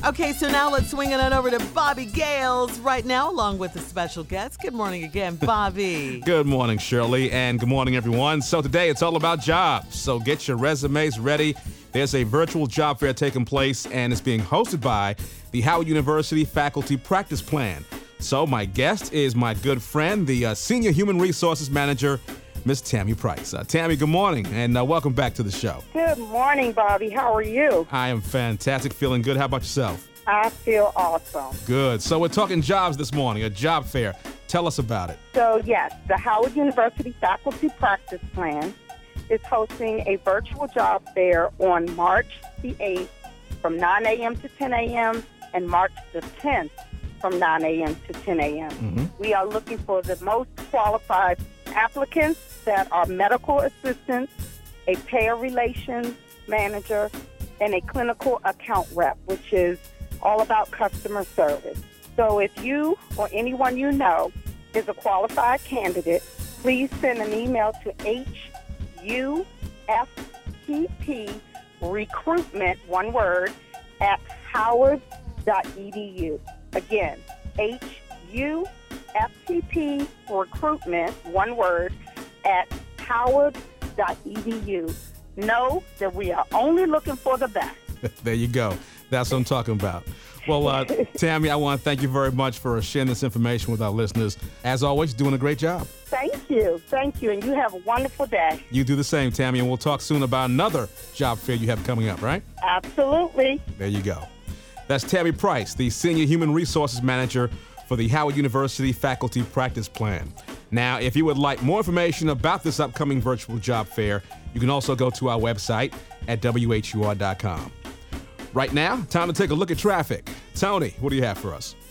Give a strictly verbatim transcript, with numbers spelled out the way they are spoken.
Okay, so now let's swing it on over to Bobby Gales right now, along with a special guest. Good morning again, Bobby. Good morning, Shirley, and good morning, everyone. So today it's all about jobs. So get your resumes ready. There's a virtual job fair taking place, and it's being hosted by the Howard University Faculty Practice Plan. So my guest is my good friend, the uh, Senior Human Resources Manager, Miss Tammy Price. Uh, Tammy, good morning, and uh, welcome back to the show. Good morning, Bobby. How are you? I am fantastic, feeling good. How about yourself? I feel awesome. Good. So we're talking jobs this morning, a job fair. Tell us about it. So, yes, the Howard University Faculty Practice Plan is hosting a virtual job fair on March the eighth from nine a.m. to ten a.m. and March the tenth from nine a.m. to ten a.m. Mm-hmm. We are looking for the most qualified applicants that are medical assistants, a payer relations manager, and a clinical account rep, which is all about customer service. So if you or anyone you know is a qualified candidate, please send an email to H U F T P recruitment, one word, at howard dot e d u. Again, H U F T P recruitment, one word, at howard dot e d u. Know that we are only looking for the best. There you go. That's what I'm talking about. Well, uh, Tammy, I want to thank you very much for sharing this information with our listeners. As always, doing a great job. Thank you. Thank you. And you have a wonderful day. You do the same, Tammy, and we'll talk soon about another job fair you have coming up, right? Absolutely. There you go. That's Tammy Price, the Senior Human Resources Manager for the Howard University Faculty Practice Plan. Now, if you would like more information about this upcoming virtual job fair, you can also go to our website at W H U R dot com. Right now, time to take a look at traffic. Tony, what do you have for us?